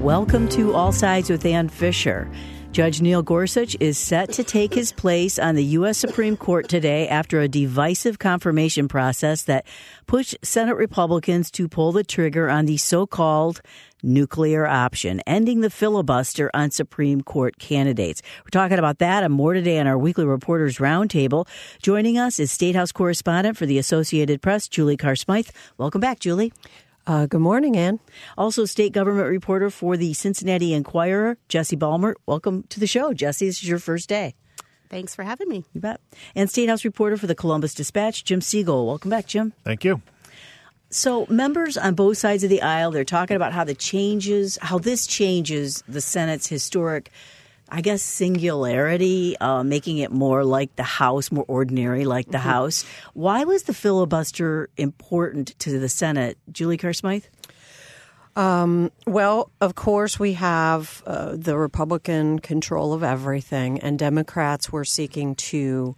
Welcome to All Sides with Ann Fisher. Judge Neil Gorsuch is set to take his place on the U.S. Supreme Court today after a divisive confirmation process that pushed Senate Republicans to pull the trigger on the so-called nuclear option, ending the filibuster on Supreme Court candidates. We're talking about that and more today on our weekly Reporters Roundtable. Joining us is State House correspondent for the Associated Press, Julie Carr Smythe. Welcome back, Julie. Good morning, Ann. Also, state government reporter for the Cincinnati Enquirer, Jesse Balmert. Welcome to the show, Jesse. This is your first day. Thanks for having me. You bet. And State House reporter for the Columbus Dispatch, Jim Siegel. Welcome back, Jim. Thank you. So members on both sides of the aisle, they're talking about how this changes the Senate's historic, I guess, singularity, making it more like the House, more ordinary like the House. Why was the filibuster important to the Senate? Julie Carr Smythe? Well, of course, we have the Republican control of everything, and Democrats were seeking to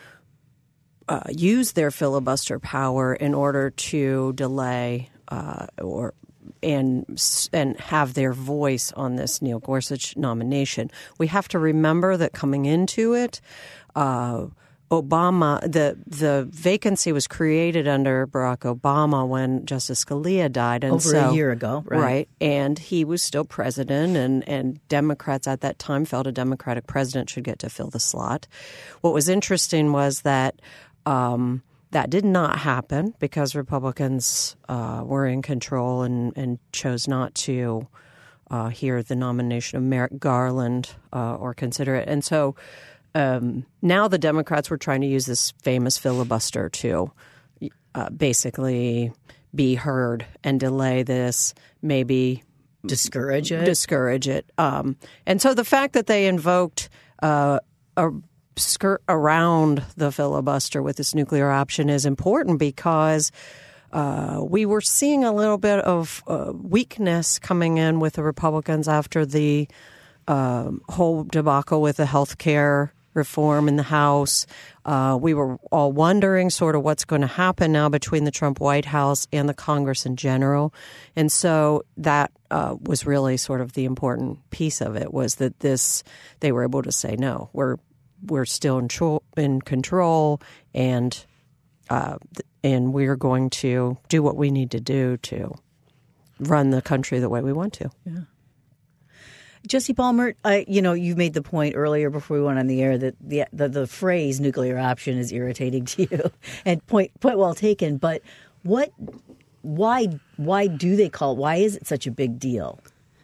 use their filibuster power in order to delay and have their voice on this Neil Gorsuch nomination. We have to remember that coming into it, Obama, the vacancy was created under Barack Obama when Justice Scalia died. And Over a year ago, right? Right. And he was still president, and Democrats at that time felt a Democratic president should get to fill the slot. What was interesting was that that did not happen because Republicans were in control and chose not to hear the nomination of Merrick Garland or consider it. And so now the Democrats were trying to use this famous filibuster to basically be heard and delay this, maybe discourage it. And so the fact that they invoked a skirt around the filibuster with this nuclear option is important because we were seeing a little bit of weakness coming in with the Republicans after the whole debacle with the health care reform in the House. We were all wondering sort of what's going to happen now between the Trump White House and the Congress in general. And so that was really sort of the important piece of it, was that they were able to say, no, we're still in control, and we're going to do what we need to do to run the country the way we want to. Yeah. Jesse Balmert, you made the point earlier before we went on the air that the phrase nuclear option is irritating to you, and point well taken. But why do they call it? Why is it such a big deal?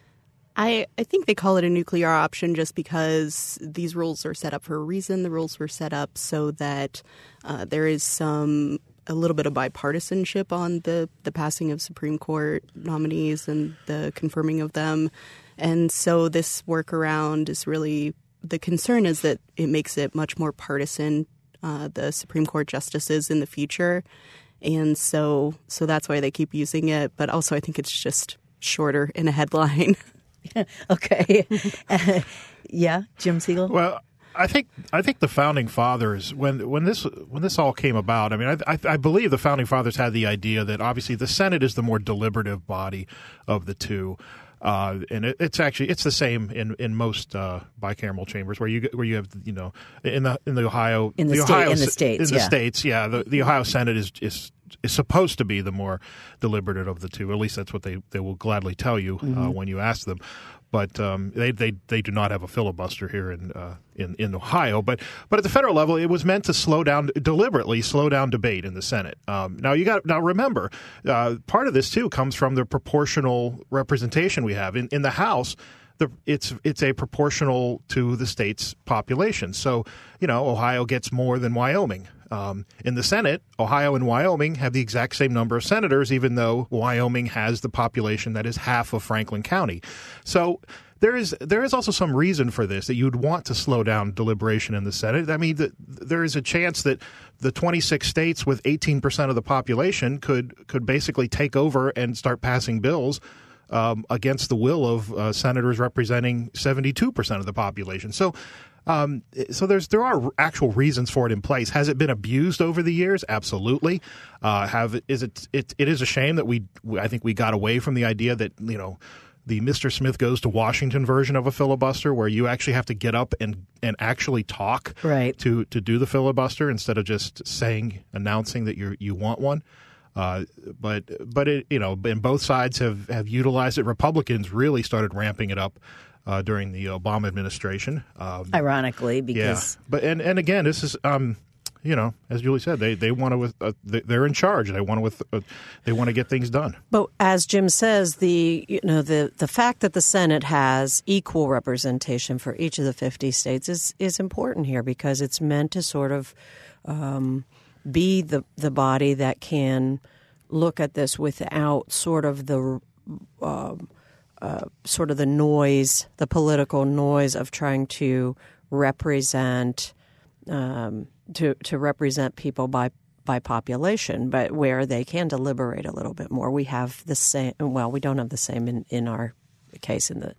I think they call it a nuclear option just because these rules are set up for a reason. The rules were set up so that there is a little bit of bipartisanship on the passing of Supreme Court nominees and the confirming of them. And so this workaround is really, the concern is that it makes it much more partisan, the Supreme Court justices in the future. And so that's why they keep using it. But also I think it's just shorter in a headline. Okay. Yeah, Jim Siegel? Well, I think the founding fathers, when this all came about, I mean, I believe the founding fathers had the idea that obviously the Senate is the more deliberative body of the two. And it's the same in most bicameral chambers where you have in the Ohio states the Ohio Senate is supposed to be the more deliberative of the two. At least that's what they will gladly tell you when you ask them. But they do not have a filibuster here in Ohio. But at the federal level, it was meant to deliberately slow down debate in the Senate. Now remember, part of this too comes from the proportional representation we have in the House. It's a proportional to the state's population. So Ohio gets more than Wyoming. In the Senate, Ohio and Wyoming have the exact same number of senators, even though Wyoming has the population that is half of Franklin County. So there is also some reason for this, that you'd want to slow down deliberation in the Senate. I mean, there is a chance that the 26 states with 18% of the population could basically take over and start passing bills against the will of senators representing 72% of the population. So there are actual reasons for it in place. Has it been abused over the years? Absolutely. It is a shame that I think we got away from the idea that the Mr. Smith goes to Washington version of a filibuster, where you actually have to get up and actually talk to do the filibuster instead of just announcing that you want one. But it, and both sides have utilized it. Republicans really started ramping it up during the Obama administration. Ironically, because and again, this is as Julie said, they want to they're in charge. They want to get things done. But as Jim says, the fact that the Senate has equal representation for each of the 50 states is important here, because it's meant to sort of be the body that can look at this without sort of the noise, the political noise of trying to represent to represent people by population, but where they can deliberate a little bit more. We have the same. Well, we don't have the same in our case in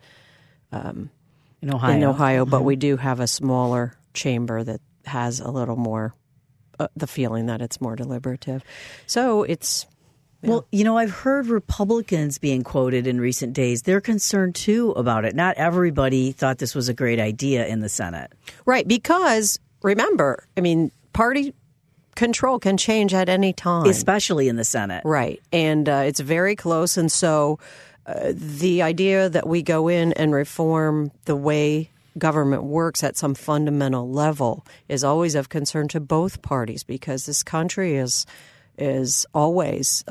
Ohio, but we do have a smaller chamber that has a little more the feeling that it's more deliberative. So it's. Well, I've heard Republicans being quoted in recent days. They're concerned, too, about it. Not everybody thought this was a great idea in the Senate. Right, because, remember, party control can change at any time. Especially in the Senate. Right, and it's very close. And so the idea that we go in and reform the way government works at some fundamental level is always of concern to both parties, because this country is always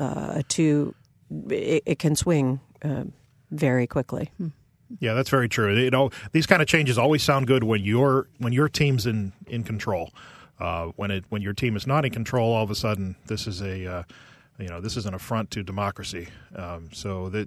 it can swing very quickly. Yeah, that's very true. These kind of changes always sound good when your team's in control. When your team is not in control, all of a sudden this is this is an affront to democracy. The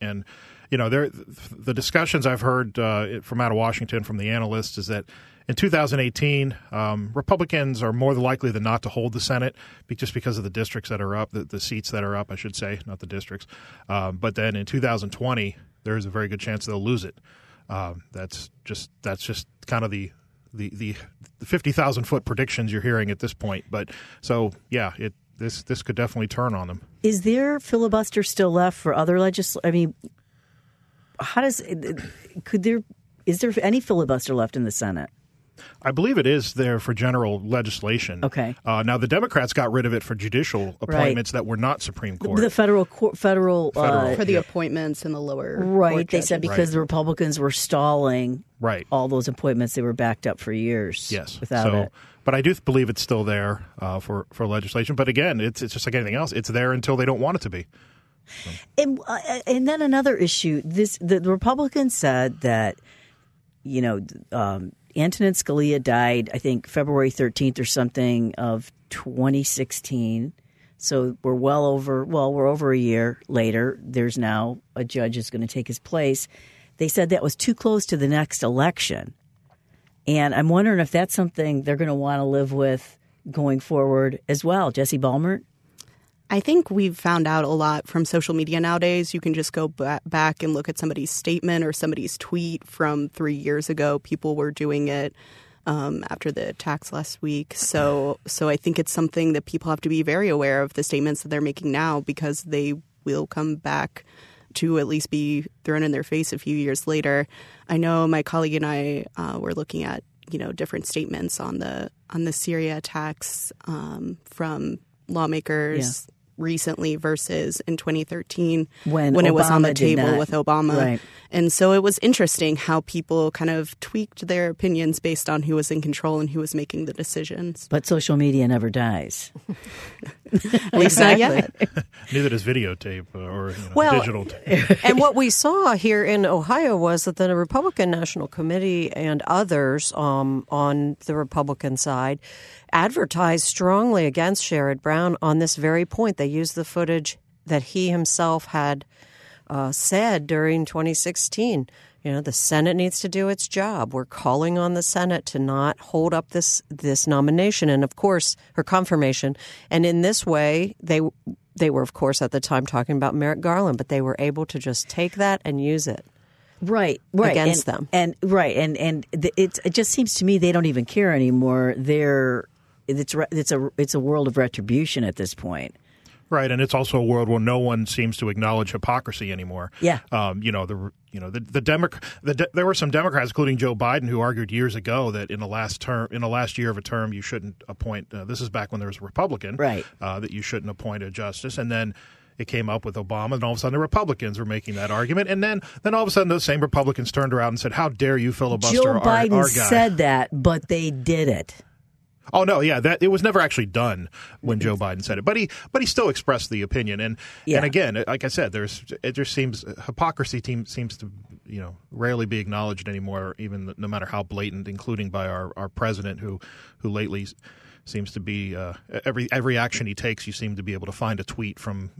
discussions I've heard from out of Washington from the analysts is that in 2018, Republicans are more likely than not to hold the Senate just because of the districts that are up, the seats that are up, I should say, not the districts. But then in 2020, there is a very good chance they'll lose it. That's just kind of the 50,000-foot predictions you're hearing at this point. But so this could definitely turn on them. Is there filibuster still left for other legislation? Is there any filibuster left in the Senate? I believe it is there for general legislation. Okay. Now the Democrats got rid of it for judicial appointments that were not Supreme Court. The federal for the appointments in the lower court they said because the Republicans were stalling all those appointments. They were backed up for years. Yes. Without it. But I do believe it's still there for legislation. But again, it's just like anything else. It's there until they don't want it to be. And then another issue. The Republicans said that Antonin Scalia died, I think, February 13th or something of 2016. So we're over a year later. There's now a judge who's going to take his place. They said that was too close to the next election. And I'm wondering if that's something they're going to want to live with going forward as well. Jesse Balmert? I think we've found out a lot from social media nowadays. You can just go back and look at somebody's statement or somebody's tweet from 3 years ago. People were doing it after the attacks last week. So I think it's something that people have to be very aware of, the statements that they're making now, because they will come back to at least be thrown in their face a few years later. I know my colleague and I were looking at different statements on the Syria attacks from lawmakers recently versus in 2013 when it was on the table with Obama. Right. And so it was interesting how people kind of tweaked their opinions based on who was in control and who was making the decisions. But social media never dies. At least not yet. Neither does videotape or digital tape. And what we saw here in Ohio was that the Republican National Committee and others on the Republican side advertised strongly against Sherrod Brown on this very point. They used the footage that he himself had said during 2016. The Senate needs to do its job. We're calling on the Senate to not hold up this nomination and, of course, her confirmation. And in this way, they were, of course, at the time talking about Merrick Garland, but they were able to just take that and use it. Right. Against them. And it just seems to me they don't even care anymore. It's a world of retribution at this point. Right, and it's also a world where no one seems to acknowledge hypocrisy anymore. Yeah. There were some Democrats, including Joe Biden, who argued years ago that in the last year of a term, you shouldn't appoint. This is back when there was a Republican, right? That you shouldn't appoint a justice, and then it came up with Obama, and all of a sudden the Republicans were making that argument, and then all of a sudden those same Republicans turned around and said, "How dare you filibuster Joe Biden our guy?" said that, but they did it. Oh no, yeah, that it was never actually done when Joe Biden said it, but he still expressed the opinion, and again, like I said, hypocrisy seems to rarely be acknowledged anymore, even no matter how blatant, including by our president, who lately seems to be every action he takes, you seem to be able to find a tweet from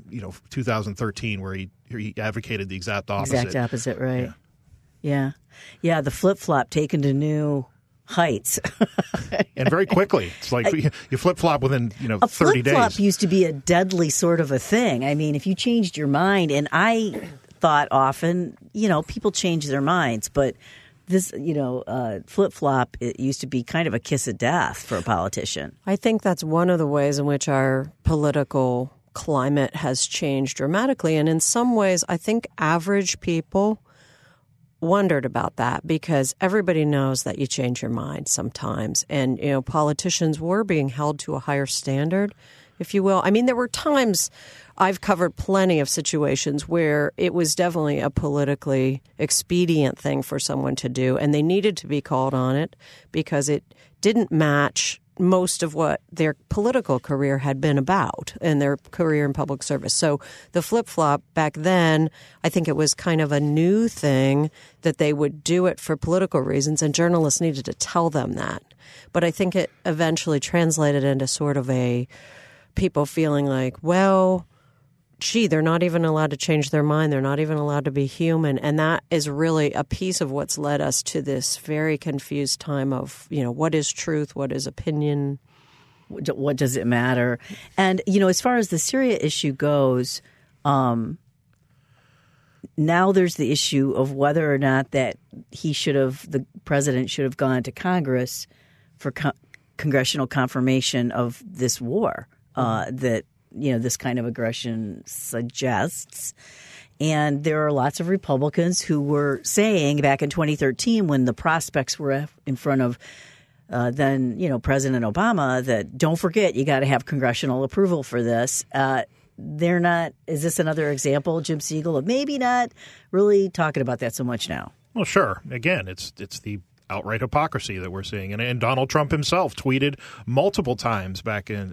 2013 where he advocated the exact opposite. Exact opposite, right? Yeah. The flip flop taken to new heights. And very quickly. It's like you flip-flop within 30 days. A flip-flop used to be a deadly sort of a thing. I mean, if you changed your mind, and I thought often, people change their minds, but this, flip-flop, it used to be kind of a kiss of death for a politician. I think that's one of the ways in which our political climate has changed dramatically. And in some ways, I think average people wondered about that because everybody knows that you change your mind sometimes. And, politicians were being held to a higher standard, if you will. I mean, there were times I've covered plenty of situations where it was definitely a politically expedient thing for someone to do, and they needed to be called on it because it didn't match most of what their political career had been about and their career in public service. So the flip-flop back then, I think it was kind of a new thing that they would do it for political reasons, and journalists needed to tell them that. But I think it eventually translated into sort of a people feeling like, well, gee, they're not even allowed to change their mind. They're not even allowed to be human. And that is really a piece of what's led us to this very confused time of, what is truth? What is opinion? What does it matter? And, as far as the Syria issue goes, now there's the issue of whether or not that the president should have gone to Congress for congressional confirmation of this war that this kind of aggression suggests. And there are lots of Republicans who were saying back in 2013 when the prospects were in front of then President Obama that don't forget you got to have congressional approval for this. They're not. Is this another example, Jim Siegel, of maybe not really talking about that so much now? Well, sure. Again, it's the outright hypocrisy that we're seeing, and Donald Trump himself tweeted multiple times back in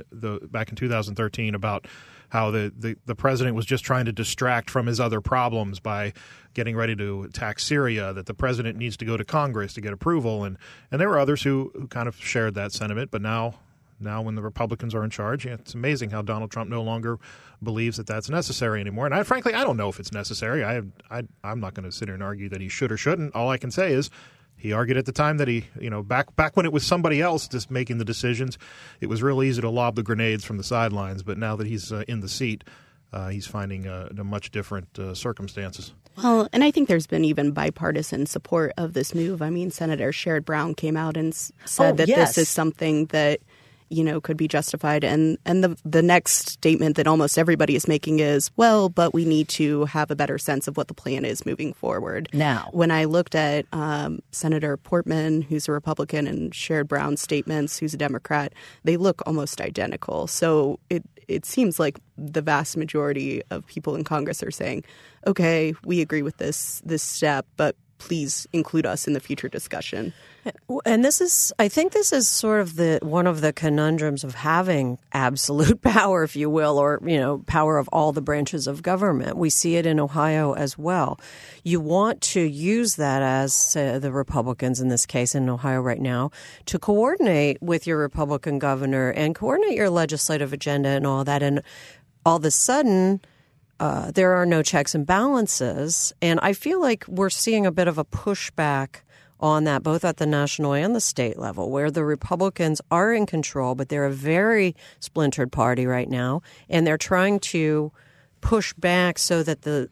2013 about how the president was just trying to distract from his other problems by getting ready to attack Syria, that the president needs to go to Congress to get approval, and there were others who kind of shared that sentiment. But now when the Republicans are in charge, it's amazing how Donald Trump no longer believes that that's necessary anymore. And frankly, I don't know if it's necessary. I'm not going to sit here and argue that he should or shouldn't. All I can say is he argued at the time that he, back when it was somebody else just making the decisions, it was real easy to lob the grenades from the sidelines. But now that he's in the seat, he's finding much different circumstances. Well, and I think there's been even bipartisan support of this move. I mean, Senator Sherrod Brown came out and said that this is something that could be justified. And the next statement that almost everybody is making is, well, but we need to have a better sense of what the plan is moving forward. Now, when I looked at Senator Portman, who's a Republican, and Sherrod Brown's statements, who's a Democrat, they look almost identical. So it seems like the vast majority of people in Congress are saying, okay, we agree with this step, but please include us in the future discussion. And I think this is sort of one of the conundrums of having absolute power, if you will, or, power of all the branches of government. We see it in Ohio as well. You want to use that as the Republicans in this case in Ohio right now to coordinate with your Republican governor and coordinate your legislative agenda and all that. And all of a sudden, there are no checks and balances. And I feel like we're seeing a bit of a pushback on that, both at the national and the state level, where the Republicans are in control, but they're a very splintered party right now, and they're trying to push back so that the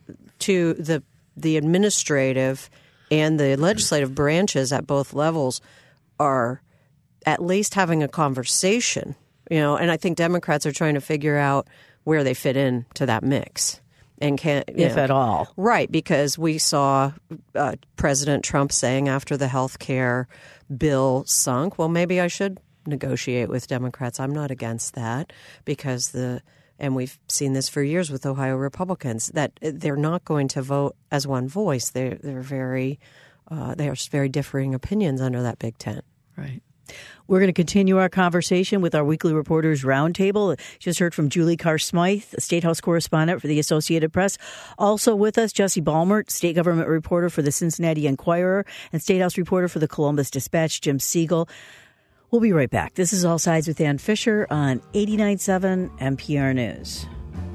administrative and the legislative branches at both levels are at least having a conversation, And I think Democrats are trying to figure out, where they fit into that mix. And if at all. Right, because we saw President Trump saying after the health care bill sunk, well, maybe I should negotiate with Democrats. I'm not against that because and we've seen this for years with Ohio Republicans, that they're not going to vote as one voice. They are very differing opinions under that big tent. Right. We're going to continue our conversation with our weekly Reporters Roundtable. Just heard from Julie Carr-Smythe, a State House correspondent for the Associated Press. Also with us, Jesse Balmert, state government reporter for the Cincinnati Enquirer, and State House reporter for the Columbus Dispatch, Jim Siegel. We'll be right back. This is All Sides with Ann Fisher on 89.7 NPR News.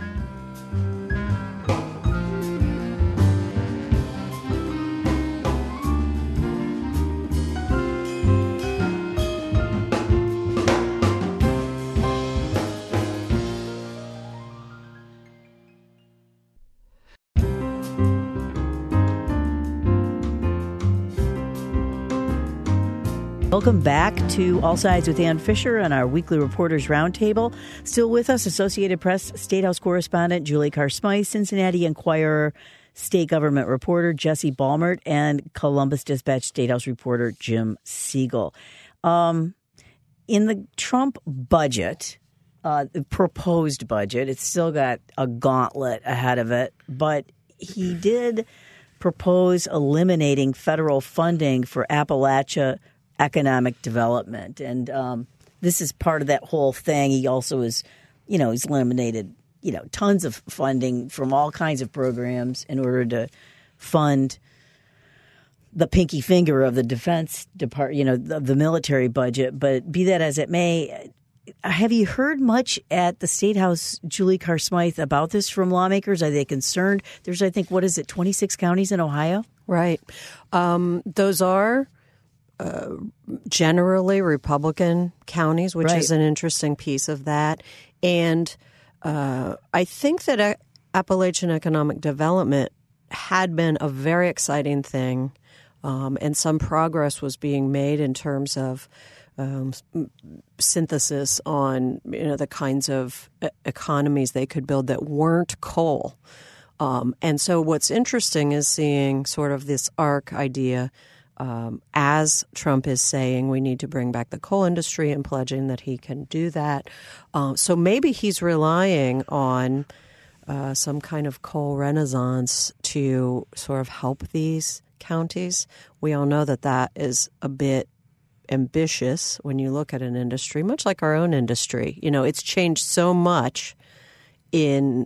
Welcome back to All Sides with Ann Fisher and our weekly Reporters Roundtable. Still with us, Associated Press State House correspondent Julie Carr-Smythe, Cincinnati Enquirer state government reporter Jesse Balmert, and Columbus Dispatch State House reporter Jim Siegel. In the Trump budget, the proposed budget, it's still got a gauntlet ahead of it, but he did propose eliminating federal funding for Appalachia economic development. And this is part of that whole thing. He also is, he's eliminated, tons of funding from all kinds of programs in order to fund the pinky finger of the Defense Department, the military budget. But be that as it may, have you heard much at the State House, Julie Carr-Smythe, about this from lawmakers? Are they concerned? There's, I think, 26 counties in Ohio? Right. Those are generally Republican counties, which is an interesting piece of that. And I think that Appalachian economic development had been a very exciting thing, and some progress was being made in terms of synthesis on the kinds of economies they could build that weren't coal. And so what's interesting is seeing sort of this ARC idea as Trump is saying we need to bring back the coal industry and pledging that he can do that. So maybe he's relying on some kind of coal renaissance to sort of help these counties. We all know that is a bit ambitious when you look at an industry, much like our own industry. It's changed so much in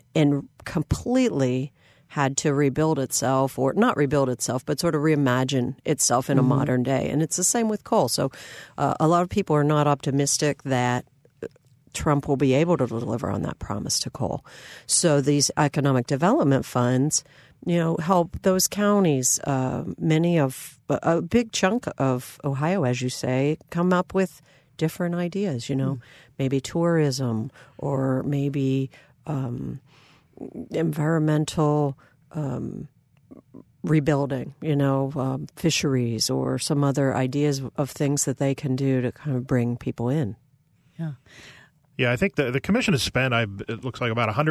completely had to rebuild itself, or not rebuild itself, but sort of reimagine itself in a modern day. And it's the same with coal. So a lot of people are not optimistic that Trump will be able to deliver on that promise to coal. So these economic development funds, help those counties. A big chunk of Ohio, as you say, come up with different ideas, maybe tourism or maybe environmental rebuilding, fisheries or some other ideas of things that they can do to kind of bring people in. Yeah. Yeah, I think the commission has spent, it looks like about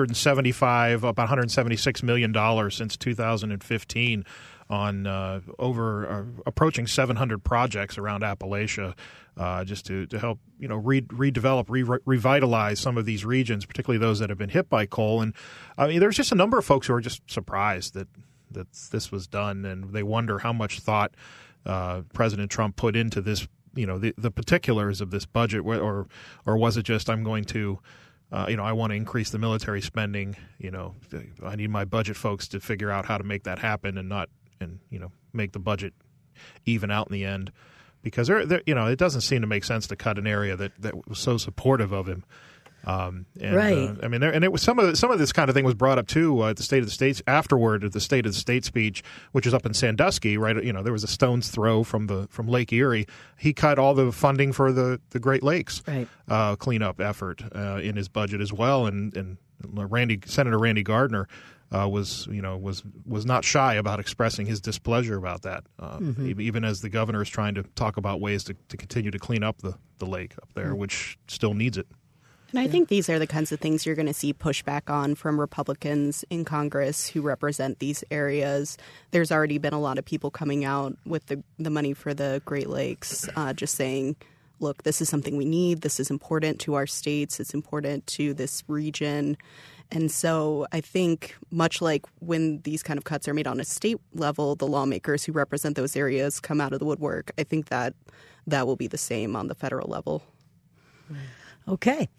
$176 million since 2015 on approaching 700 projects around Appalachia, just to help redevelop, revitalize some of these regions, particularly those that have been hit by coal. And I mean, there's just a number of folks who are just surprised that this was done, and they wonder how much thought President Trump put into this. The particulars of this budget, or was it just I'm going to, I want to increase the military spending. I need my budget folks to figure out how to make that happen and make the budget even out in the end, because it doesn't seem to make sense to cut an area that was so supportive of him. Right. It was some of this kind of thing was brought up too at the State of the States afterward at the State of the State speech, which is up in Sandusky. Right. There was a stone's throw from Lake Erie. He cut all the funding for the Great Lakes cleanup effort in his budget as well. And Senator Randy Gardner was not shy about expressing his displeasure about that, even as the governor is trying to talk about ways to continue to clean up the lake up there, which still needs it. And I think these are the kinds of things you're going to see pushback on from Republicans in Congress who represent these areas. There's already been a lot of people coming out with the money for the Great Lakes, just saying, look, this is something we need. This is important to our states. It's important to this region. And so I think much like when these kind of cuts are made on a state level, the lawmakers who represent those areas come out of the woodwork. I think that will be the same on the federal level. Okay.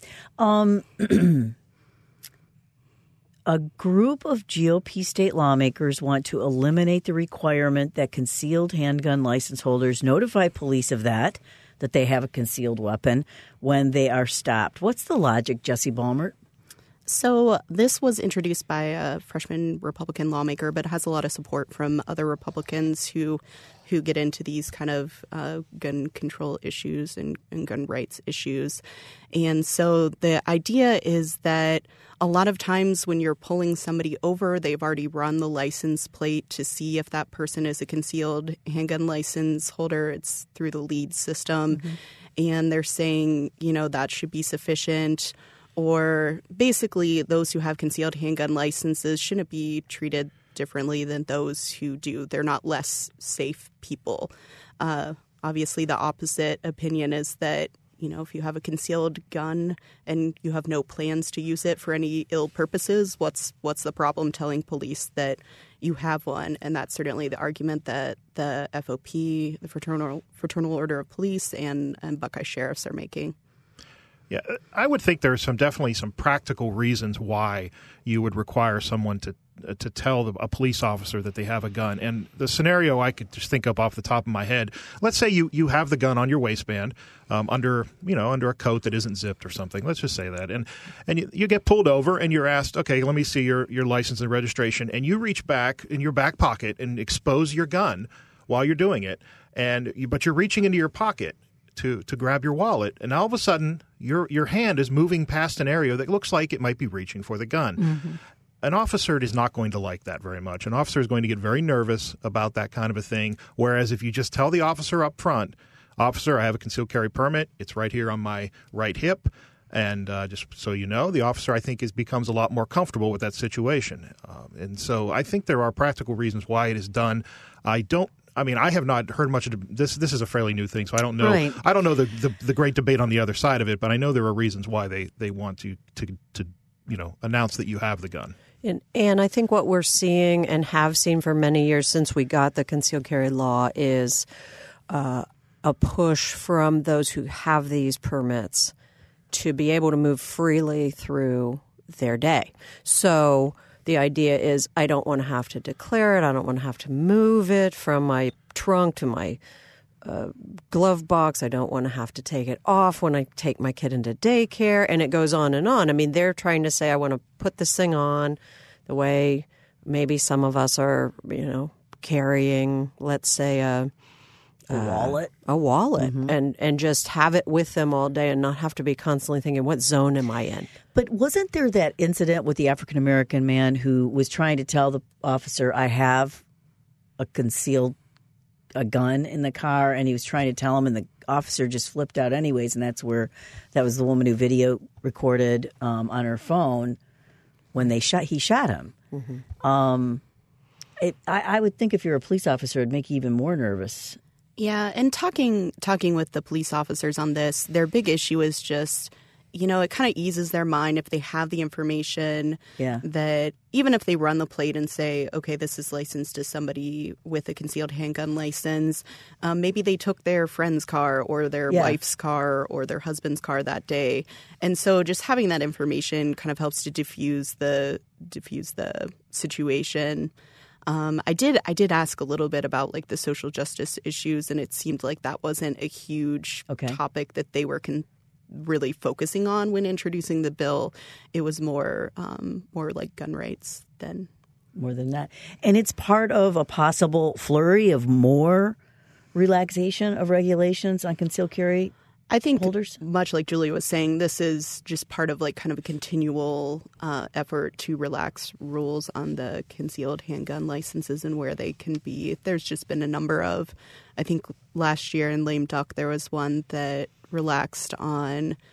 A group of GOP state lawmakers want to eliminate the requirement that concealed handgun license holders notify police of that they have a concealed weapon when they are stopped. What's the logic, Jesse Balmert? So this was introduced by a freshman Republican lawmaker, but has a lot of support from other Republicans who get into these kind of gun control issues and gun rights issues. And so the idea is that a lot of times when you're pulling somebody over, they've already run the license plate to see if that person is a concealed handgun license holder. It's through the LEAD system. Mm-hmm. And they're saying, that should be sufficient. Or basically those who have concealed handgun licenses shouldn't be treated differently than those who do. They're not less safe people. Obviously, the opposite opinion is that, if you have a concealed gun and you have no plans to use it for any ill purposes, what's the problem telling police that you have one? And that's certainly the argument that the FOP, the Fraternal Order of Police, and Buckeye Sheriffs are making. Yeah, I would think there's definitely some practical reasons why you would require someone to tell a police officer that they have a gun. And the scenario I could just think up off the top of my head, let's say you have the gun on your waistband under a coat that isn't zipped or something. Let's just say that. And you get pulled over and you're asked, okay, let me see your license and registration. And you reach back in your back pocket and expose your gun while you're doing it. But you're reaching into your pocket to grab your wallet, and all of a sudden your hand is moving past an area that looks like it might be reaching for the gun. Mm-hmm. An officer is not going to like that very much. An officer is going to get very nervous about that kind of a thing, whereas if you just tell the officer up front, officer, I have a concealed carry permit, it's right here on my right hip, and just so you know, the officer, I think, becomes a lot more comfortable with that situation. And so I think there are practical reasons why it is done. I have not heard much of this. This is a fairly new thing, so I don't know. Right. I don't know the great debate on the other side of it, but I know there are reasons why they want to announce that you have the gun. And I think what we're seeing and have seen for many years since we got the concealed carry law is a push from those who have these permits to be able to move freely through their day. So the idea is I don't want to have to declare it. I don't want to have to move it from my trunk to my glove box. I don't want to have to take it off when I take my kid into daycare. And it goes on and on. I mean, they're trying to say I want to put this thing on the way maybe some of us are, carrying, let's say, a wallet. Mm-hmm. and just have it with them all day and not have to be constantly thinking, what zone am I in? But wasn't there that incident with the African-American man who was trying to tell the officer, I have a gun in the car, and he was trying to tell him, and the officer just flipped out anyways, and that was the woman who video recorded on her phone when he shot him. Mm-hmm. I would think if you're a police officer, it'd make you even more nervous. Yeah, and talking with the police officers on this, their big issue is just, it kind of eases their mind if they have the information that even if they run the plate and say, okay, this is licensed to somebody with a concealed handgun license, maybe they took their friend's car or their wife's car or their husband's car that day. And so just having that information kind of helps to diffuse the situation. I did ask a little bit about the social justice issues, and it seemed like that wasn't a huge topic that they were really focusing on when introducing the bill. It was more like gun rights than more than that. And it's part of a possible flurry of more relaxation of regulations on concealed carry. I think holders? Much like Julia was saying, this is just part of kind of a continual effort to relax rules on the concealed handgun licenses and where they can be. There's just been a number of, I think last year in Lame Duck, there was one that relaxed on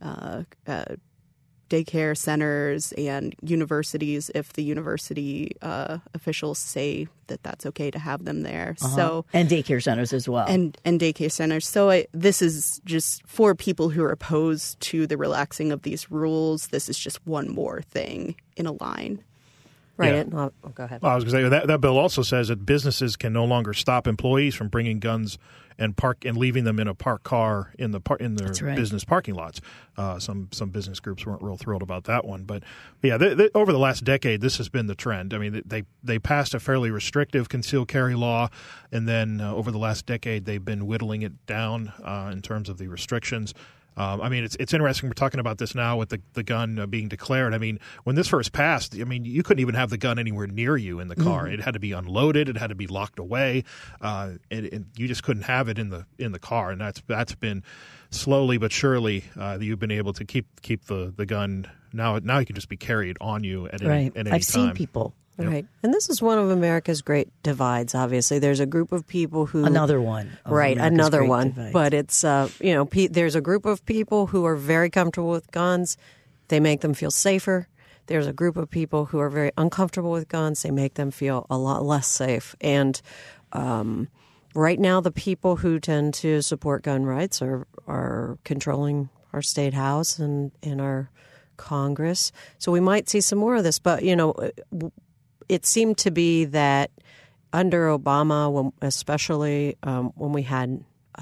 daycare centers and universities if the university officials say that that's okay to have them there. So and daycare centers as well. And daycare centers. So this is just for people who are opposed to the relaxing of these rules. This is just one more thing in a line. Right. Yeah. Go ahead. Well, I was going to say that bill also says that businesses can no longer stop employees from bringing guns and leaving them in a parked car in their business parking lots. Some business groups weren't real thrilled about that one, but yeah, over the last decade, this has been the trend. I mean, they passed a fairly restrictive concealed carry law, and then over the last decade, they've been whittling it down in terms of the restrictions. I mean, it's interesting. We're talking about this now with the gun being declared. I mean, when this first passed, I mean, you couldn't even have the gun anywhere near you in the car. It had to be unloaded. It had to be locked away. And you just couldn't have it in the car. And that's been slowly but surely you've been able to keep the gun. Now it can just be carried on you at any time. I've seen people. Yep. Right. And this is one of America's great divides, obviously. There's a group of people who... Another one. Right, America's another great one. divides. But it's, there's a group of people who are very comfortable with guns. They make them feel safer. There's a group of people who are very uncomfortable with guns. They make them feel a lot less safe. And right now, the people who tend to support gun rights are controlling our state house and our Congress. So we might see some more of this. But, it seemed to be that under Obama, especially when we had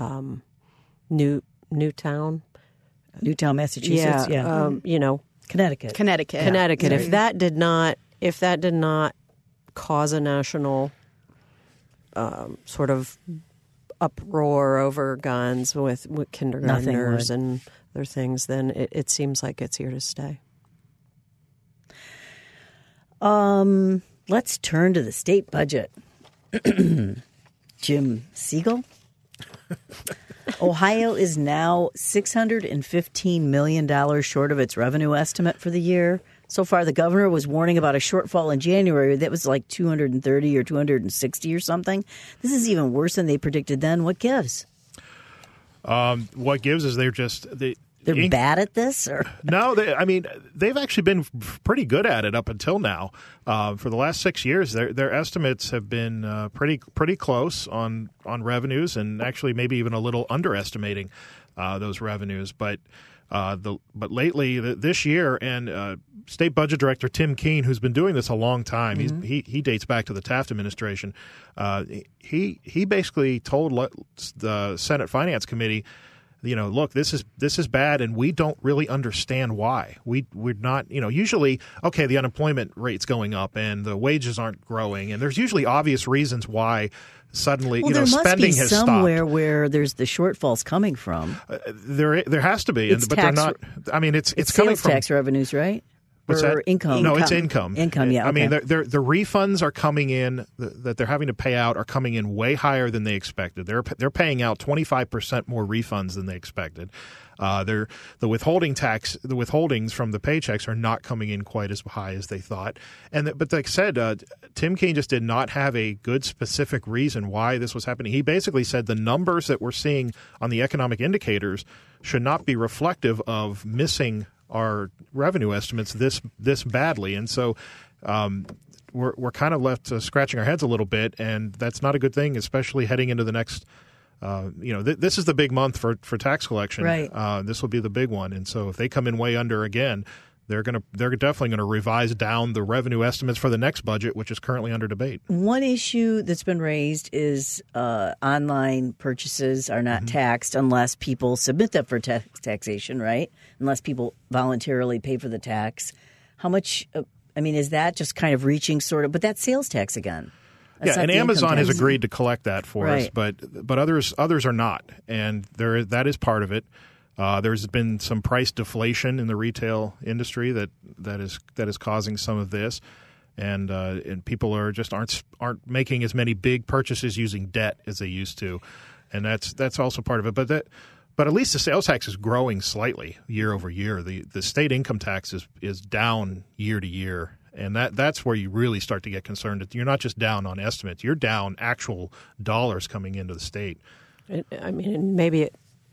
Newtown, Massachusetts, Connecticut. Connecticut. If that did not cause a national sort of uproar over guns with kindergartners and other things, then it seems like it's here to stay. Let's turn to the state budget. Jim Siegel. Ohio is now $615 million short of its revenue estimate for the year. So far, the governor was warning about a shortfall in January that was like 230 or 260 or something. This is even worse than they predicted then. What gives? What gives is they're bad at this? Or? No, they've actually been pretty good at it up until now. For the last 6 years, their estimates have been pretty close on revenues, and actually maybe even a little underestimating those revenues. But lately, this year, and State Budget Director Tim Keene, who's been doing this a long time, he dates back to the Taft administration. He basically told the Senate Finance Committee, look, this is bad, and we don't really understand why. We're not, usually, okay, the unemployment rate's going up and the wages aren't growing, and there's usually obvious reasons why suddenly, spending has stopped. There must be somewhere where there's the shortfalls coming from. There has to be, but they're not. I mean, it's coming sales from tax revenues, right? What's or that? Income? No, it's income. Income, yeah. Okay. I mean, the refunds are coming in that they're having to pay out are coming in way higher than they expected. They're paying out 25% more refunds than they expected. The withholdings from the paychecks are not coming in quite as high as they thought. But like I said, Tim Keene just did not have a good specific reason why this was happening. He basically said the numbers that we're seeing on the economic indicators should not be reflective of missing our revenue estimates this badly, and so we're kind of left scratching our heads a little bit, and that's not a good thing, especially heading into the next. This is the big month for tax collection. Right. This will be the big one, and so if they come in way under again, they're definitely going to revise down the revenue estimates for the next budget, which is currently under debate. One issue that's been raised is online purchases are not taxed unless people submit them for taxation, right? Unless people voluntarily pay for the tax. How much? Is that just kind of reaching sort of? But that's sales tax again. That's and Amazon has agreed to collect that for us, right. but others are not, and that is part of it. There's been some price deflation in the retail industry that is causing some of this, and people aren't making as many big purchases using debt as they used to, and that's also part of it. But at least the sales tax is growing slightly year over year. The state income tax is down year to year, and that's where you really start to get concerned. You're not just down on estimates; you're down actual dollars coming into the state. Maybe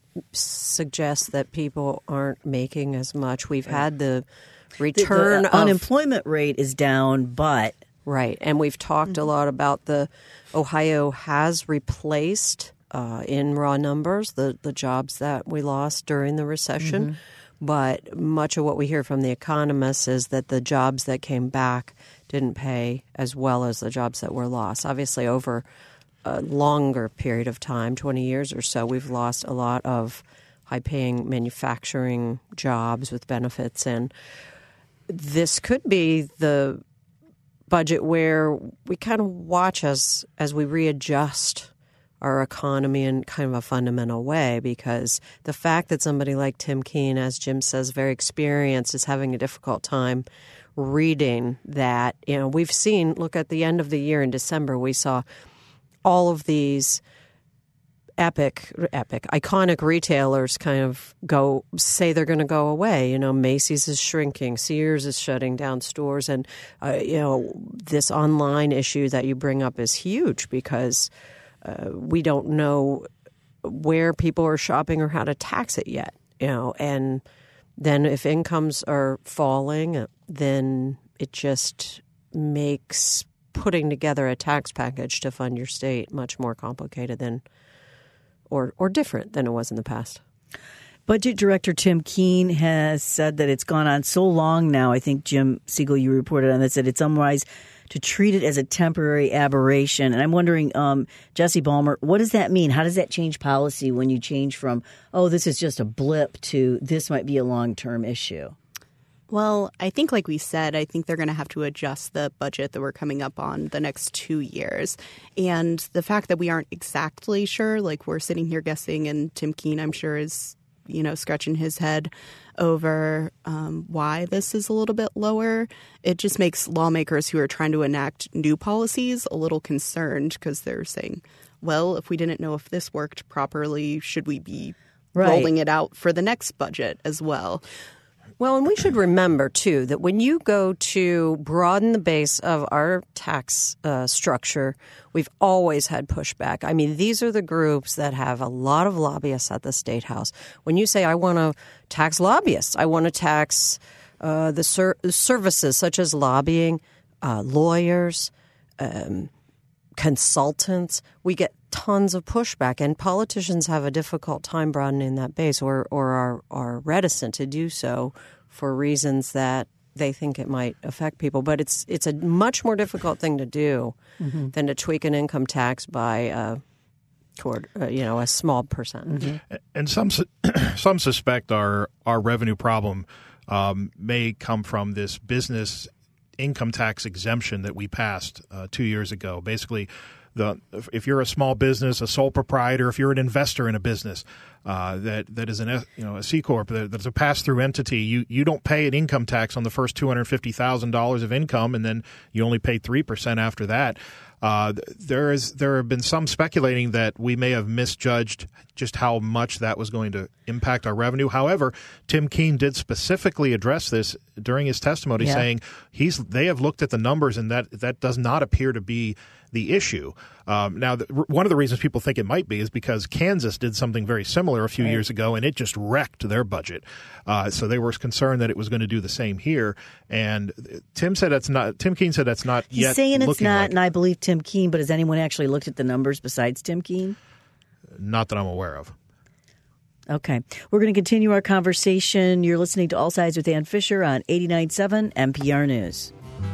suggests that people aren't making as much. We've had the return the unemployment rate is down, but right, and we've talked a lot about Ohio has replaced in raw numbers the jobs that we lost during the recession. But much of what we hear from the economists is that the jobs that came back didn't pay as well as the jobs that were lost. Obviously, over a longer period of time, 20 years or so, we've lost a lot of high-paying manufacturing jobs with benefits. And this could be the budget where we kind of watch as we readjust our economy in kind of a fundamental way, because the fact that somebody like Tim Keene, as Jim says, very experienced, is having a difficult time reading that. We've seen, look at the end of the year in December, we saw all of these iconic retailers kind of say they're going to go away. Macy's is shrinking, Sears is shutting down stores, and this online issue that you bring up is huge because we don't know where people are shopping or how to tax it yet. And then if incomes are falling, then it just makes putting together a tax package to fund your state much more complicated than or different than it was in the past. Budget Director Tim Keene has said that it's gone on so long now. I think, Jim Siegel, you reported on this, that it's unwise to treat it as a temporary aberration. And I'm wondering, Jesse Balmer, what does that mean? How does that change policy when you change from, this is just a blip, to this might be a long-term issue? Well, I think, like we said, I think they're going to have to adjust the budget that we're coming up on the next 2 years. And the fact that we aren't exactly sure, like we're sitting here guessing, and Tim Keene, I'm sure, is scratching his head over why this is a little bit lower. It just makes lawmakers who are trying to enact new policies a little concerned, because they're saying, well, if we didn't know if this worked properly, should we be rolling it out for the next budget as well? Well, and we should remember, too, that when you go to broaden the base of our tax structure, we've always had pushback. I mean, these are the groups that have a lot of lobbyists at the State House. When you say, I want to tax lobbyists, I want to tax the services such as lobbying, lawyers, consultants, we get tons of pushback, and politicians have a difficult time broadening that base, or are reticent to do so for reasons that they think it might affect people. But it's a much more difficult thing to do than to tweak an income tax by a small percent. And some suspect our revenue problem may come from this business income tax exemption that we passed 2 years ago. Basically, if you're a small business, a sole proprietor, if you're an investor in a business that is a C corp, that's a pass-through entity, you don't pay an income tax on the first $250,000 of income, and then you only pay 3% after that. There have been some speculating that we may have misjudged just how much that was going to impact our revenue. However, Tim Keene did specifically address this during his testimony, saying they have looked at the numbers, and that does not appear to be the issue. Now, one of the reasons people think it might be is because Kansas did something very similar a few years ago, and it just wrecked their budget. So they were concerned that it was going to do the same here. And Tim Keene said that's not He's yet. Saying it's not, like, and I believe Tim Keene. But has anyone actually looked at the numbers besides Tim Keene? Not that I'm aware of. Okay. We're going to continue our conversation. You're listening to All Sides with Ann Fisher on 89.7 NPR News.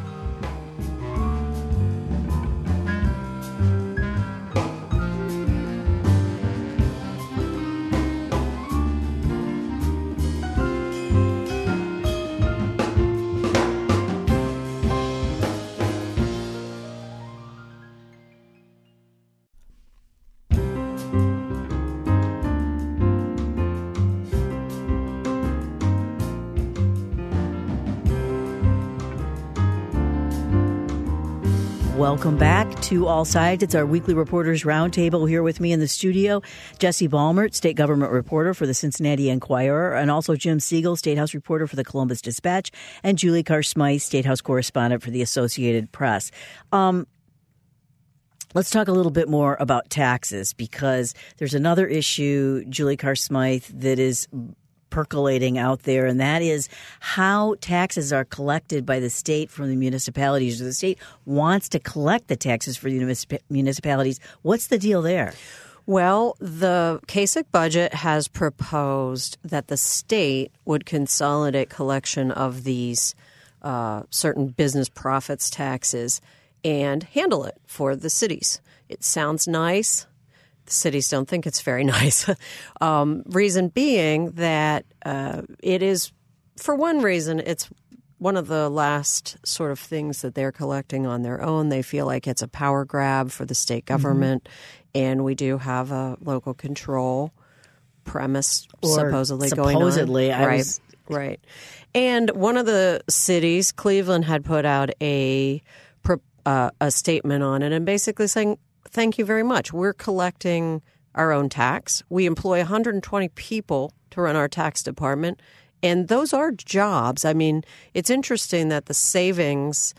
Welcome back to All Sides. It's our weekly Reporters Roundtable. Here with me in the studio, Jesse Balmer, state government reporter for the Cincinnati Enquirer, and also Jim Siegel, State House reporter for the Columbus Dispatch, and Julie Carr Smythe, State House correspondent for the Associated Press. Let's talk a little bit more about taxes, because there's another issue, Julie Carr-Smythe, that is percolating out there, and that is how taxes are collected by the state from the municipalities. The state wants to collect the taxes for the municipalities. What's the deal there? Well, the Kasich budget has proposed that the state would consolidate collection of these certain business profits taxes and handle it for the cities. It sounds nice. The cities don't think it's very nice. Reason being that it is, for one reason, it's one of the last sort of things that they're collecting on their own. They feel like it's a power grab for the state government, and we do have a local control premise supposedly going on. Right. And one of the cities, Cleveland, had put out a statement on it and basically saying, thank you very much. We're collecting our own tax. We employ 120 people to run our tax department, and those are jobs. I mean, it's interesting that the savings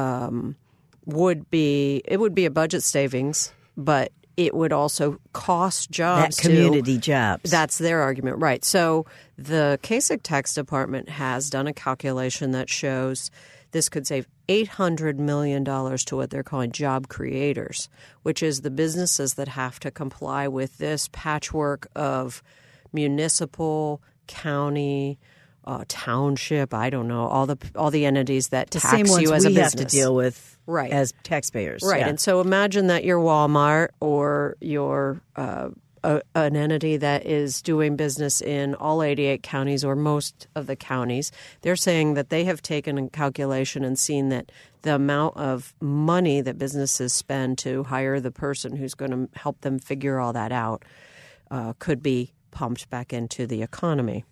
would be a budget savings, but it would also cost jobs. That community jobs. That's their argument, right. So the Kasich Tax Department has done a calculation that shows this could save $800 million to what they're calling job creators, which is the businesses that have to comply with this patchwork of municipal, county, township, I don't know, all the entities that tax you as a business. The same ones we have to deal with as taxpayers. Right. Yeah. And so imagine that you're Walmart or you're an entity that is doing business in all 88 counties or most of the counties. They're saying that they have taken a calculation and seen that the amount of money that businesses spend to hire the person who's going to help them figure all that out could be pumped back into the economy.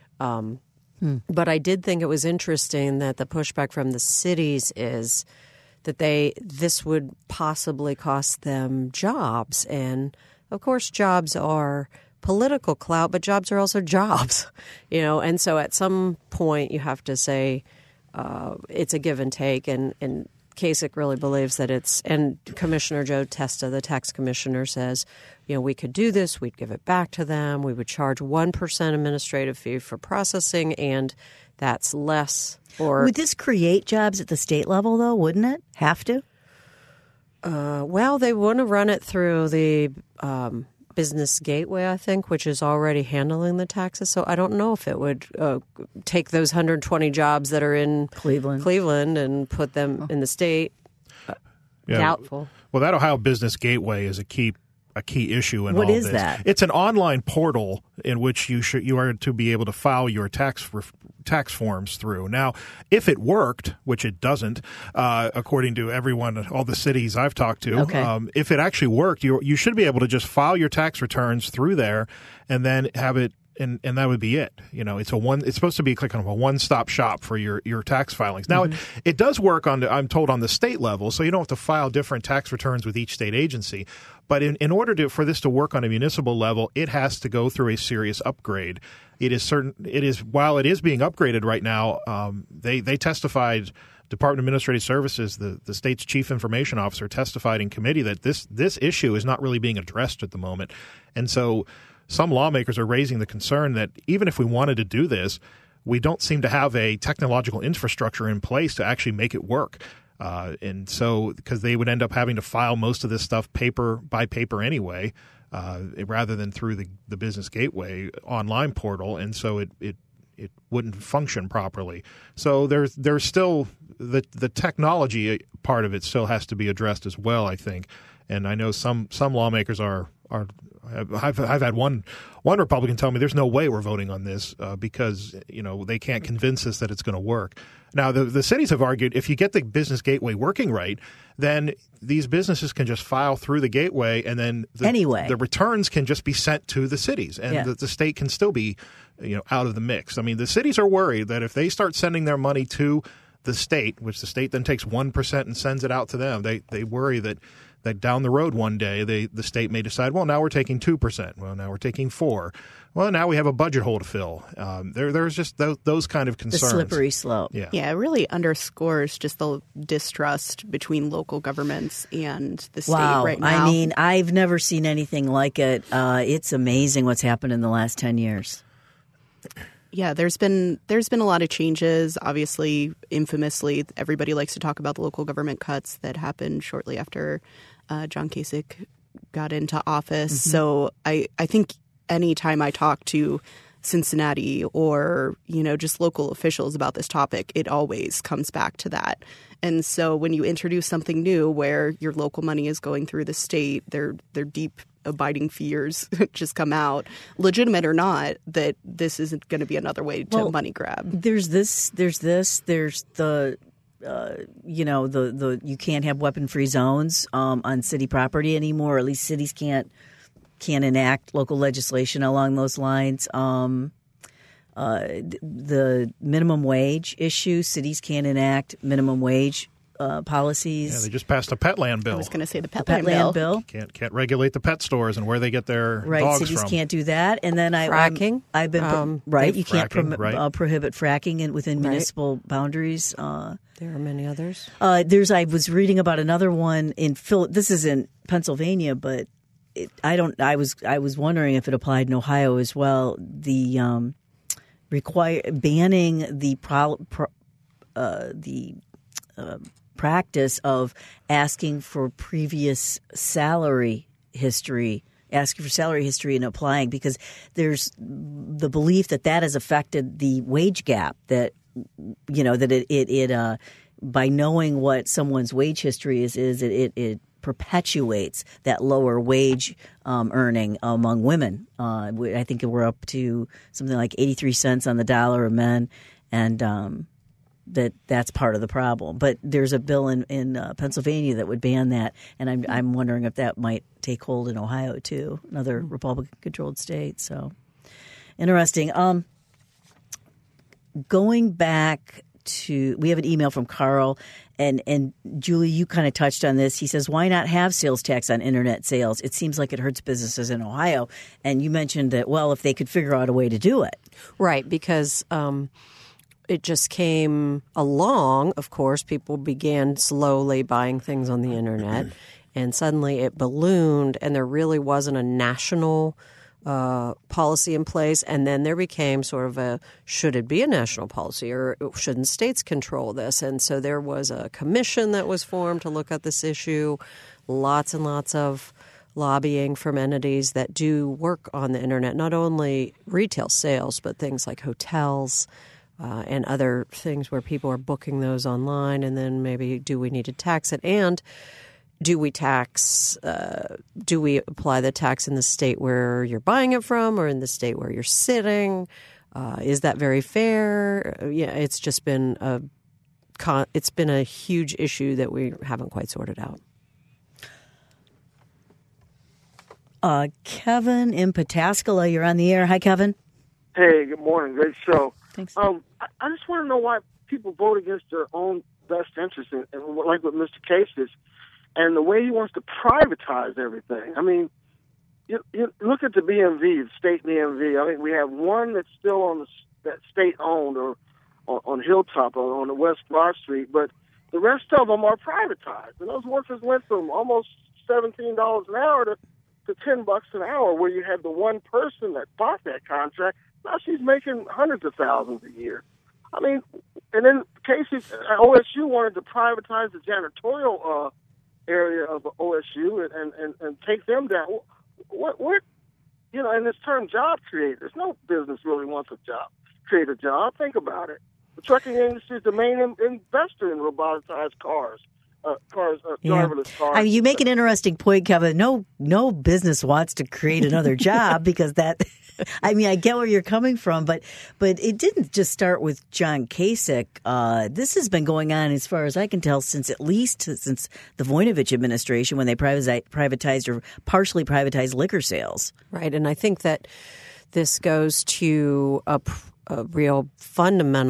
But I did think it was interesting that the pushback from the cities is that this would possibly cost them jobs. And of course, jobs are political clout, but jobs are also jobs, And so at some point, you have to say it's a give and take. And Kasich really believes that and Commissioner Joe Testa, the tax commissioner, says, we could do this. We'd give it back to them. We would charge 1% administrative fee for processing, and that's less. Would this create jobs at the state level, though? Wouldn't it have to? Well, they want to run it through the Business Gateway, I think, which is already handling the taxes. So I don't know if it would take those 120 jobs that are in Cleveland and put them in the state. Doubtful. Well, that Ohio Business Gateway is a key issue in all this. What is that? It's an online portal in which you are to be able to file your tax forms through. Now, if it worked, which it doesn't, according to all the cities I've talked to, if it actually worked, you should be able to just file your tax returns through there and then have it. And that would be it. It's supposed to be kind of a one-stop shop for your tax filings. Now, it does work I'm told, on the state level, so you don't have to file different tax returns with each state agency. But in order for this to work on a municipal level, it has to go through a serious upgrade. While it is being upgraded right now, they testified. Department of Administrative Services, the state's chief information officer, testified in committee that this issue is not really being addressed at the moment, and so some lawmakers are raising the concern that even if we wanted to do this, we don't seem to have a technological infrastructure in place to actually make it work. And so, because they would end up having to file most of this stuff paper by paper anyway, rather than through the Business Gateway online portal. And so it wouldn't function properly. So there's still the technology part of it still has to be addressed as well, I think. And I know some lawmakers are I've had one Republican tell me there's no way we're voting on this because they can't convince us that it's going to work. Now the cities have argued if you get the Business Gateway working right, then these businesses can just file through the gateway, and then the returns can just be sent to the cities, and the state can still be out of the mix. I mean, the cities are worried that if they start sending their money to the state, which the state then takes 1% and sends it out to them, they worry that that down the road one day the state may decide, well, now we're taking 2%. Well, now we're taking 4%. Well, now we have a budget hole to fill. There's just those kind of concerns. The slippery slope. Yeah, it really underscores just the distrust between local governments and the state right now. I mean, I've never seen anything like it. It's amazing what's happened in the last 10 years. Yeah, there's been a lot of changes. Obviously, infamously, everybody likes to talk about the local government cuts that happened shortly after John Kasich got into office. Mm-hmm. So I think anytime I talk to Cincinnati or, just local officials about this topic, it always comes back to that. And so when you introduce something new where your local money is going through the state, their deep abiding fears just come out, legitimate or not, that this isn't going to be another way to money grab. There's the you can't have weapon-free zones on city property anymore, or at least cities can't enact local legislation along those lines. The minimum wage issue, cities can't enact minimum wage policies. Yeah, they just passed a pet land bill. I was going to say the pet land bill. Can't regulate the pet stores and where they get their dogs cities from. Can't do that. And then fracking. I've been you can't prohibit fracking within municipal boundaries. There are many others. I was reading about another one in this is in Pennsylvania, but I was wondering if it applied in Ohio as well. The banning the practice of asking for previous salary history, and applying, because there's the belief that has affected the wage gap, that it by knowing what someone's wage history is it perpetuates that lower wage earning among women. I think we're up to something like 83 cents on the dollar of men, and that's part of the problem. But there's a bill in Pennsylvania that would ban that, and I'm wondering if that might take hold in Ohio too, another Republican-controlled state. So interesting. Going back to, we have an email from Carl, and Julie, you kind of touched on this. He says, why not have sales tax on internet sales? It seems like it hurts businesses in Ohio. And you mentioned that, well, if they could figure out a way to do it. Right, because it just came along. Of course, people began slowly buying things on the internet, and suddenly it ballooned, and there really wasn't a national policy in place. And then there became sort of should it be a national policy, or shouldn't states control this? And so there was a commission that was formed to look at this issue, lots and lots of lobbying from entities that do work on the internet, not only retail sales, but things like hotels and other things where people are booking those online. And then maybe, do we need to tax it? And do we apply the tax in the state where you're buying it from, or in the state where you're sitting? Is that very fair? Yeah, it's just been a huge issue that we haven't quite sorted out. Kevin in Pataskala, you're on the air. Hi, Kevin. Hey, good morning. Great show. Thanks. I just want to know why people vote against their own best interests, and like with Mr. Kasich, and the way he wants to privatize everything. I mean, you look at the BMV, the state BMV. I mean, we have one that's still that state-owned, or on Hilltop, or on the West Broad Street, but the rest of them are privatized. And those workers went from almost $17 an hour to $10 an hour, where you had the one person that bought that contract. Now she's making hundreds of thousands a year. I mean, and then Kasich, OSU wanted to privatize the janitorial area of OSU and take them down. What in this term job creators, no business really wants create a job. Think about it. The trucking industry is the main investor in roboticized cars. Driverless cars. I mean, you make an interesting point, Kevin. No business wants to create another job, because that. I mean, I get where you're coming from, but it didn't just start with John Kasich. This has been going on, as far as I can tell, since the Voinovich administration, when they privatized or partially privatized liquor sales. Right, and I think that this goes to a real fundamental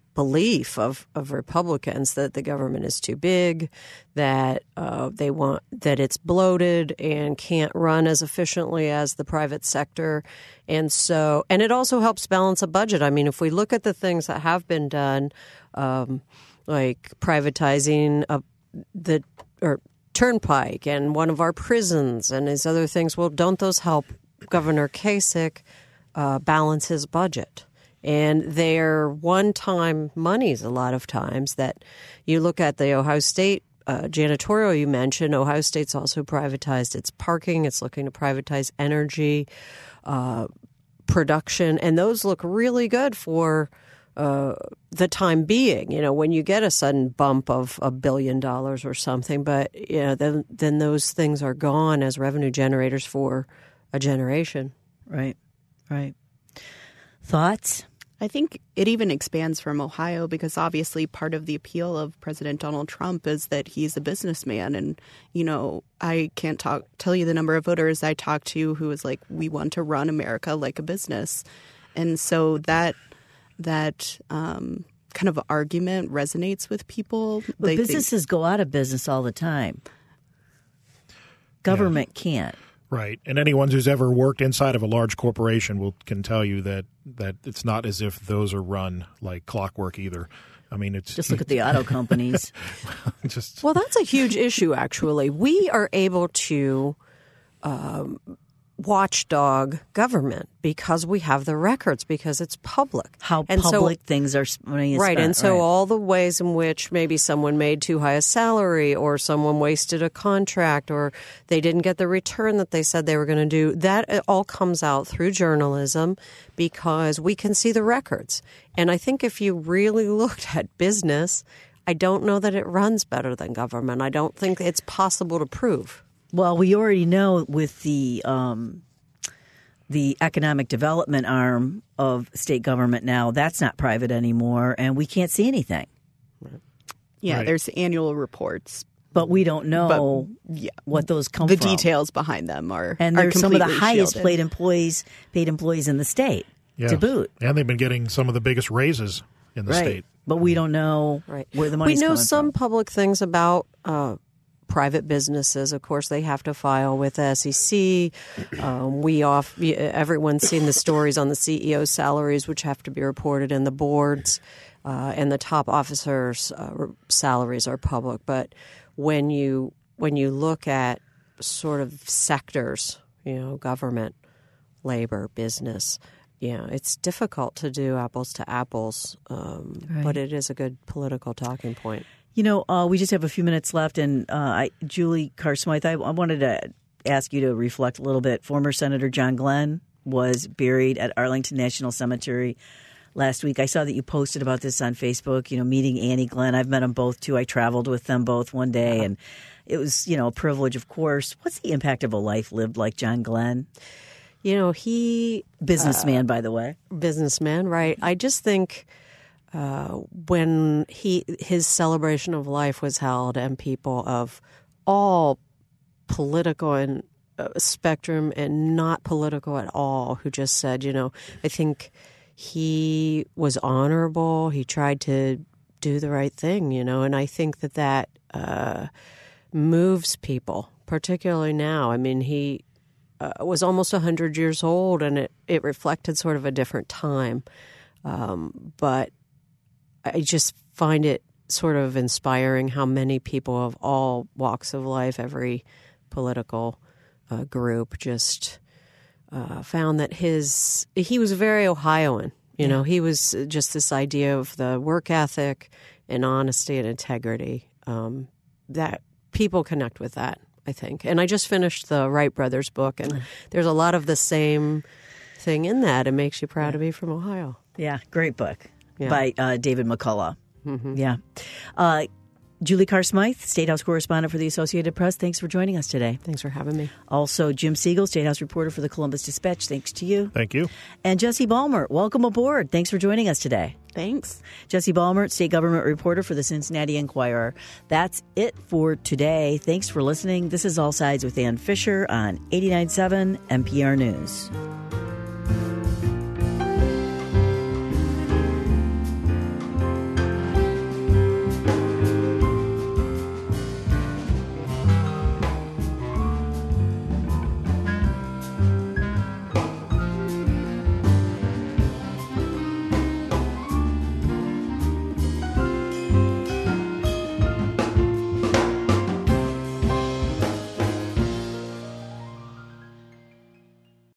belief of Republicans that the government is too big, that they want that it's bloated and can't run as efficiently as the private sector, and it also helps balance a budget. I mean, if we look at the things that have been done, like privatizing the Turnpike and one of our prisons and these other things, well, don't those help Governor Kasich balance his budget? And they're one-time monies a lot of times that you look at the Ohio State janitorial you mentioned. Ohio State's also privatized its parking. It's looking to privatize energy, production, and those look really good for the time being. You know, when you get a sudden bump of $1 billion or something, but then those things are gone as revenue generators for a generation. Right. Thoughts? I think it even expands from Ohio because obviously part of the appeal of President Donald Trump is that he's a businessman. And, I can't tell you the number of voters I talked to who was like, we want to run America like a business. And so that kind of argument resonates with people. But businesses go out of business all the time. Government can't. Right. And anyone who's ever worked inside of a large corporation can tell you that it's not as if those are run like clockwork either. I mean, it's just look at the auto companies. Well, that's a huge issue, actually. We are able to watchdog government because we have the records, because it's public. How public things are money is right, spent. And so all the ways in which maybe someone made too high a salary or someone wasted a contract or they didn't get the return that they said they were going to do, that all comes out through journalism because we can see the records. And I think if you really looked at business, I don't know that it runs better than government. I don't think it's possible to prove. Well, we already know with the economic development arm of state government now, that's not private anymore, and we can't see anything. Yeah, right. There's annual reports. But we don't know what those come from. The details behind them are they're some of the highest shielded. paid employees in the state to boot. And they've been getting some of the biggest raises in the state. But we don't know where the money's We know coming some from. public things about private businesses. Of course, they have to file with the SEC. Everyone's seen the stories on the CEO's salaries, which have to be reported in the boards, and the top officers' salaries are public. But when you look at sort of sectors, government, labor, business, it's difficult to do apples to apples, but it is a good political talking point. We just have a few minutes left, and Julie Carr Smythe, I wanted to ask you to reflect a little bit. Former Senator John Glenn was buried at Arlington National Cemetery last week. I saw that you posted about this on Facebook, meeting Annie Glenn. I've met them both, too. I traveled with them both one day, and it was, a privilege, of course. What's the impact of a life lived like John Glenn? He... Businessman, by the way. Businessman, right. I just think... when his celebration of life was held and people of all political and spectrum and not political at all who just said, I think he was honorable. He tried to do the right thing, and I think that moves people, particularly now. I mean, he was almost 100 years old, and it reflected sort of a different time. But I just find it sort of inspiring how many people of all walks of life, every political group, just found that he was very Ohioan. He was just this idea of the work ethic and honesty and integrity, that people connect with that, I think. And I just finished the Wright brothers book, and there's a lot of the same thing in that. It makes you proud to be from Ohio. Yeah, great book. By David McCullough. Mm-hmm. Yeah. Julie Carr Smythe, State House correspondent for the Associated Press. Thanks for joining us today. Thanks for having me. Also, Jim Siegel, State House reporter for the Columbus Dispatch. Thanks to you. Thank you. And Jesse Balmer, welcome aboard. Thanks for joining us today. Thanks. Jesse Balmer, State Government reporter for the Cincinnati Enquirer. That's it for today. Thanks for listening. This is All Sides with Ann Fisher on 89.7 NPR News.